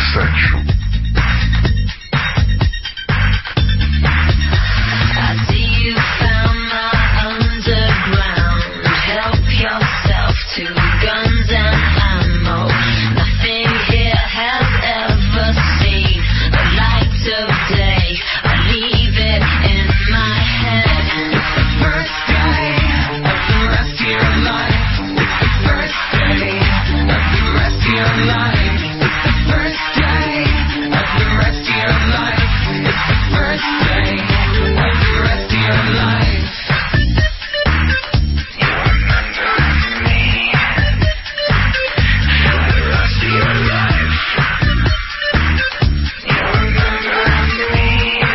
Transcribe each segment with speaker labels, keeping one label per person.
Speaker 1: essential.
Speaker 2: I see you found my underground. Help yourself to guns and ammo. Nothing here has ever seen the light of day. I leave it in my head. First day of the rest of your life. First day of the rest of your life. First day of the rest of your life. First day of the rest of your life. You're under me for the rest of your life. You're under me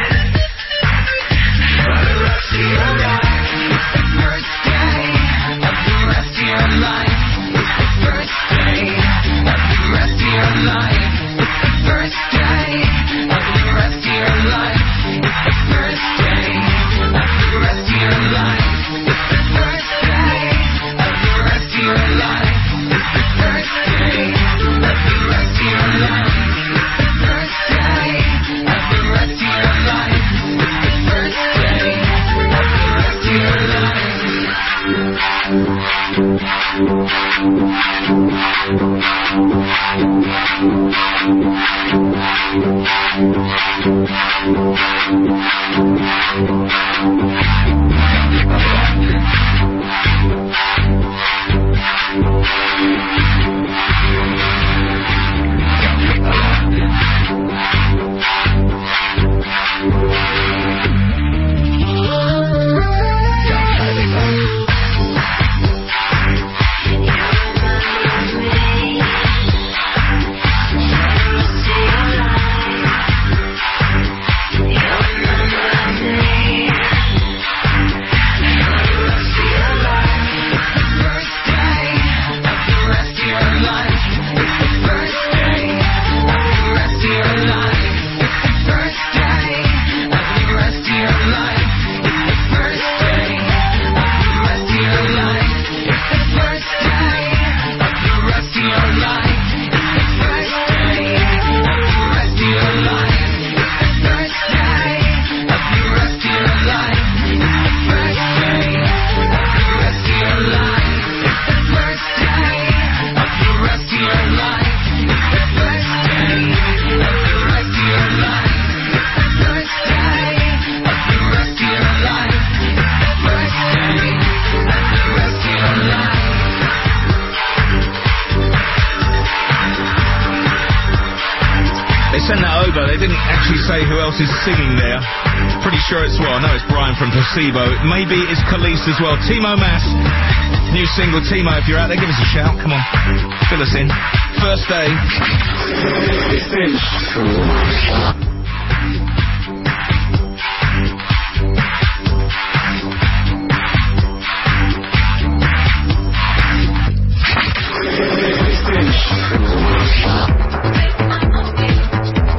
Speaker 2: for the rest of your life. First day of the rest of your life. First day of the rest of your life. First day of the rest of your life. First day of the rest of your life. First day of the rest of your life. First day of the rest of your life. First day of the rest of your life. First day of the rest of your life.
Speaker 3: Is singing there. Pretty sure it's, well, I know it's Brian from Placebo. Maybe it's Khalees as well. Timo Maas, new single. Timo, if you're out there, give us a shout. Come on, fill us in. First day.